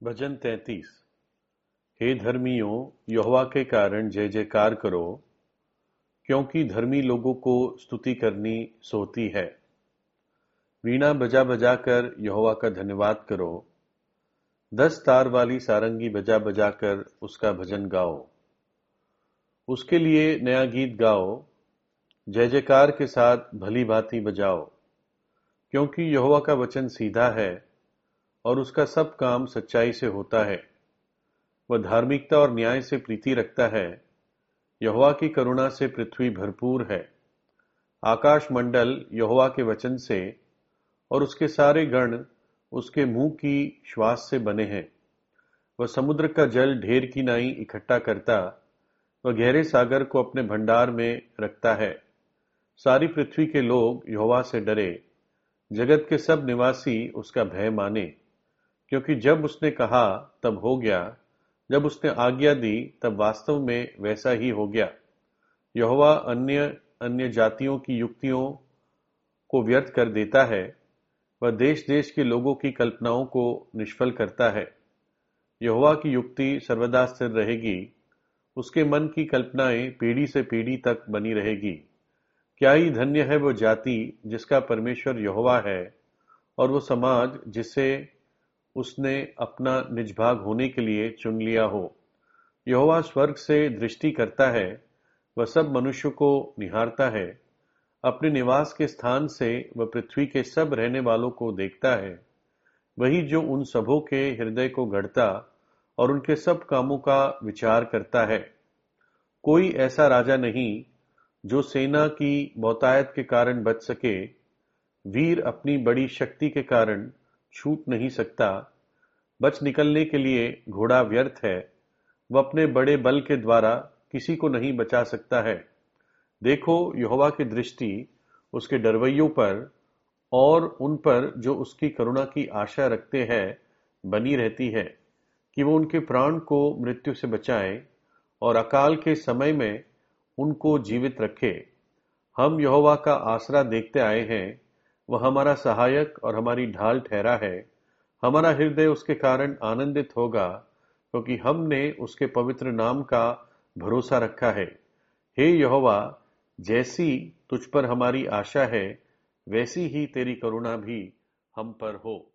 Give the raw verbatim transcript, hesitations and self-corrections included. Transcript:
भजन तैंतीस। हे धर्मियों, यहोवा के कारण जय जयकार करो, क्योंकि धर्मी लोगों को स्तुति करनी सोती है। वीणा बजा बजा कर यहोवा का धन्यवाद करो, दस तार वाली सारंगी बजा बजा कर उसका भजन गाओ। उसके लिए नया गीत गाओ, जय जयकार के साथ भली भांति बजाओ, क्योंकि यहोवा का वचन सीधा है और उसका सब काम सच्चाई से होता है। वह धार्मिकता और न्याय से प्रीति रखता है। यहोवा की करुणा से पृथ्वी भरपूर है। आकाश मंडल यहोवा के वचन से और उसके सारे गण उसके मुंह की श्वास से बने हैं। वह समुद्र का जल ढेर की नाई इकट्ठा करता, वह गहरे सागर को अपने भंडार में रखता है। सारी पृथ्वी के लोग यहोवा से डरे, जगत के सब निवासी उसका भय माने, क्योंकि जब उसने कहा तब हो गया, जब उसने आज्ञा दी तब वास्तव में वैसा ही हो गया। यहोवा अन्य अन्य जातियों की युक्तियों को व्यर्थ कर देता है। वह देश देश के लोगों की कल्पनाओं को निष्फल करता है। यहोवा की युक्ति सर्वदा स्थिर रहेगी, उसके मन की कल्पनाएं पीढ़ी से पीढ़ी तक बनी रहेगी। क्या ही धन्य है वो जाति जिसका परमेश्वर यहोवा है, और वो समाज जिसे उसने अपना निज भाग होने के लिए चुन लिया हो। यहोवा स्वर्ग से दृष्टि करता है, वह सब मनुष्य को निहारता है। अपने निवास के स्थान से वह पृथ्वी के सब रहने वालों को देखता है। वही जो उन सबों के हृदय को गढ़ता और उनके सब कामों का विचार करता है। कोई ऐसा राजा नहीं जो सेना की बहुतायत के कारण बच सके। वीर अपनी बड़ी शक्ति के कारण छूट नहीं सकता। बच निकलने के लिए घोड़ा व्यर्थ है, वह अपने बड़े बल के द्वारा किसी को नहीं बचा सकता है। देखो, यहोवा की दृष्टि उसके डरवैयों पर और उन पर जो उसकी करुणा की आशा रखते हैं बनी रहती है, कि वो उनके प्राण को मृत्यु से बचाए और अकाल के समय में उनको जीवित रखे। हम यहोवा का आसरा देखते आए हैं, वह हमारा सहायक और हमारी ढाल ठहरा है। हमारा हृदय उसके कारण आनंदित होगा, क्योंकि हमने उसके पवित्र नाम का भरोसा रखा है। हे यहोवा, जैसी तुझ पर हमारी आशा है, वैसी ही तेरी करुणा भी हम पर हो।